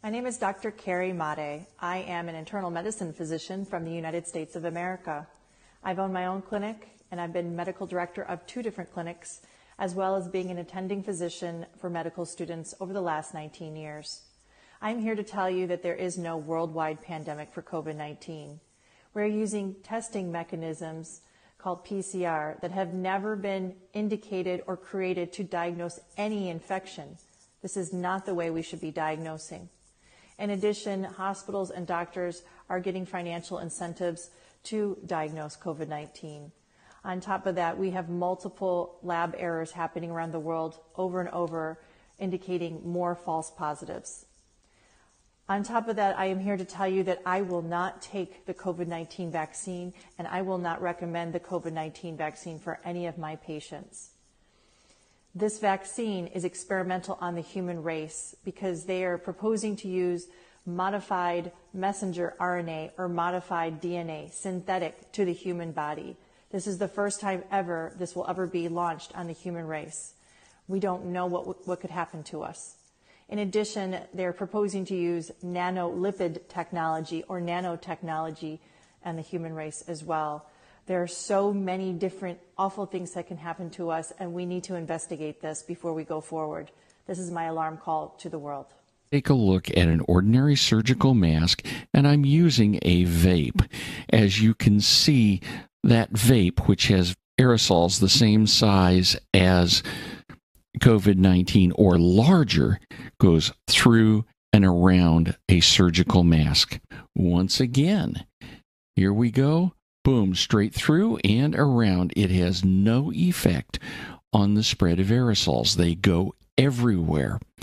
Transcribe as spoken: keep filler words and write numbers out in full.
My name is Doctor Carrie Made. I am an internal medicine physician from the United States of America. I've owned my own clinic, and I've been medical director of two different clinics, as well as being an attending physician for medical students over the last nineteen years. I'm here to tell you that there is no worldwide pandemic for COVID nineteen. We're using testing mechanisms called P C R that have never been indicated or created to diagnose any infection. This is not the way we should be diagnosing. In addition, hospitals and doctors are getting financial incentives to diagnose COVID nineteen. On top of that, we have multiple lab errors happening around the world over and over, indicating more false positives. On top of that, I am here to tell you that I will not take the COVID nineteen vaccine, and I will not recommend the COVID nineteen vaccine for any of my patients. This vaccine is experimental on the human race because they are proposing to use modified messenger R N A or modified D N A, synthetic to the human body. This is the first time ever this will ever be launched on the human race. We don't know what, what could happen to us. In addition, they're proposing to use nanolipid technology or nanotechnology on the human race as well. There are so many different awful things that can happen to us, and we need to investigate this before we go forward. This is my alarm call to the world. Take a look at an ordinary surgical mask, and I'm using a vape. As you can see, that vape, which has aerosols the same size as COVID nineteen or larger, goes through and around a surgical mask. Once again, here we go. Boom, straight through and around. It has no effect on the spread of aerosols. They go everywhere.